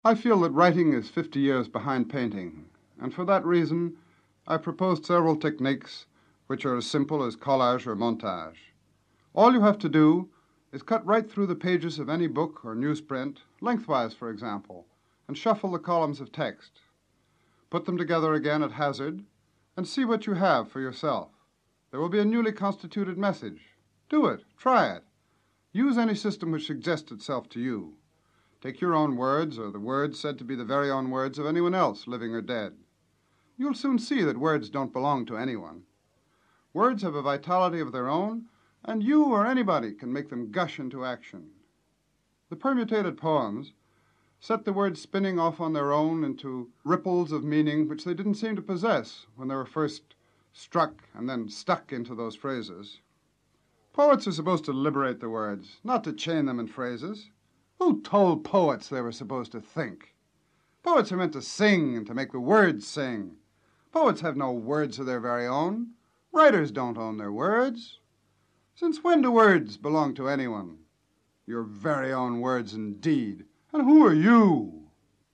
I feel that writing is 50 years behind painting, and for that reason, I proposed several techniques which are as simple as collage or montage. All you have to do is cut right through the pages of any book or newsprint, lengthwise, for example, and shuffle the columns of text. Put them together again at hazard, and see what you have for yourself. There will be a newly constituted message. Do it. Try it. Use any system which suggests itself to you. Take your own words, or the words said to be the very own words of anyone else, living or dead. You'll soon see that words don't belong to anyone. Words have a vitality of their own, and you or anybody can make them gush into action. The permutated poems set the words spinning off on their own into ripples of meaning which they didn't seem to possess when they were first struck and then stuck into those phrases. Poets are supposed to liberate the words, not to chain them in phrases. Who told poets they were supposed to think? Poets are meant to sing and to make the words sing. Poets have no words of their very own. Writers don't own their words. Since when do words belong to anyone? Your very own words indeed. And who are you?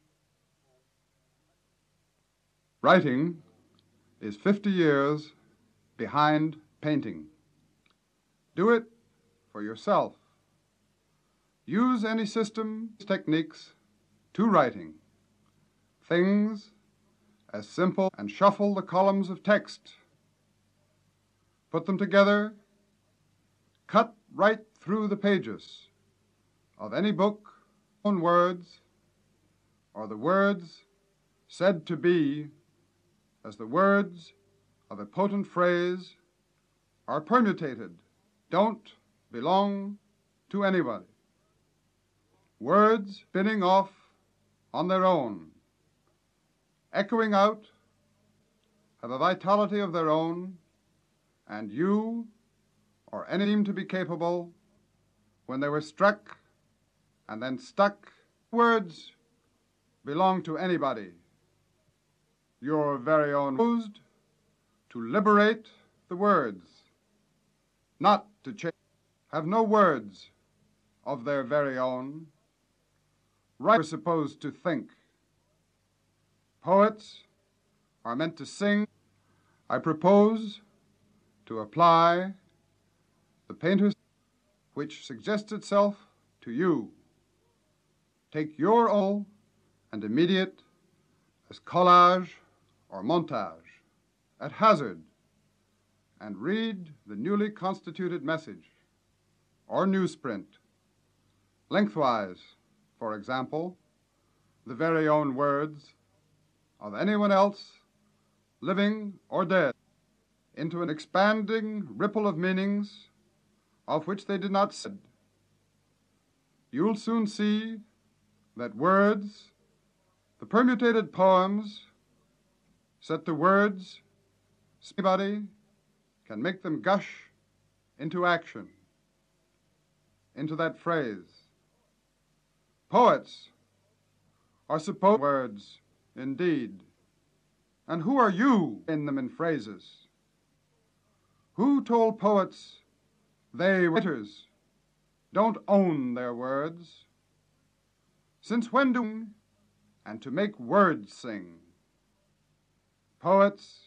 Writing is 50 years behind painting. Do it for yourself. Use any system, techniques to writing. Things as simple, and shuffle the columns of text. Put them together, cut right through the pages of any book, own words, or the words said to be as the words of a potent phrase are permutated, don't belong to anybody. Words spinning off on their own, echoing out, have a vitality of their own, and you, or any seem to be capable, when they were struck and then stuck, words belong to anybody. Your very own used to liberate the words, not to change, have no words of their very own. Writers are supposed to think. Poets are meant to sing. I propose to apply the painter's which suggests itself to you. Take your own and immediate as collage or montage at hazard and read the newly constituted message or newsprint. Lengthwise, for example, the very own words of anyone else, living or dead, into an expanding ripple of meanings of which they did not said. You'll soon see that words, the permutated poems, set the words, anybody can make them gush into action, into that phrase. Poets are supposed words, indeed. And who are you in them in phrases? Who told poets they writers don't own their words? Since when do and to make words sing? Poets